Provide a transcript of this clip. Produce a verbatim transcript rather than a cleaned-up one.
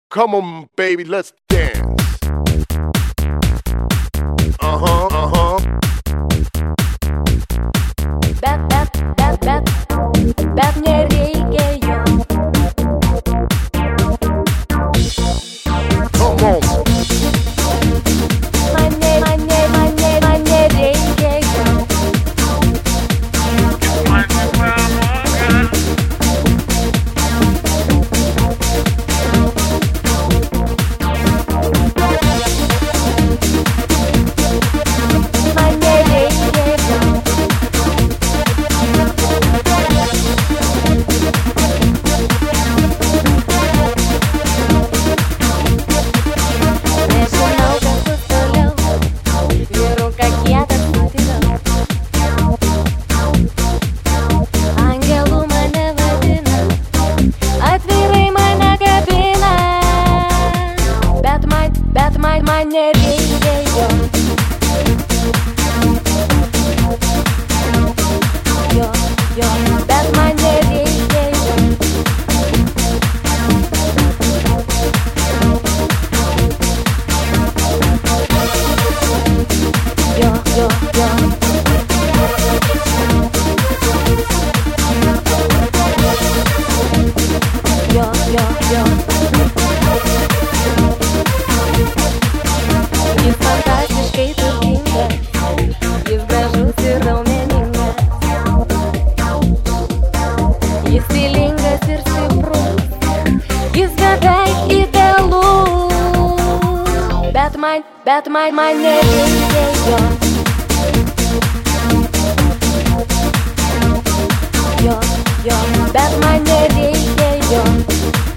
Come on, baby, let's dance. Uh-huh, uh-huh. Bet, bet, bet, bet, bet nereikia jo. Come on. Mane, mane, mane, mane reikia jo. Mane reikia jo. Nežinau, kas bus toliau, vyrų kokie dar sutikau. Angelų mane vadina, atvirai mane kabina. Bet man, bet man, man nereikia jo. Jo, jo, bet man nereikia jo. Jo, jo, jo. Jo, jo, jo. Jis fantastiškai turtingas, jis gražus ir raumeningas. Jis stilingas ir stiprus, jis beveik idealus. Bet man, bet man, man nereikia jo. Jo, jo, bet man nereikia jo.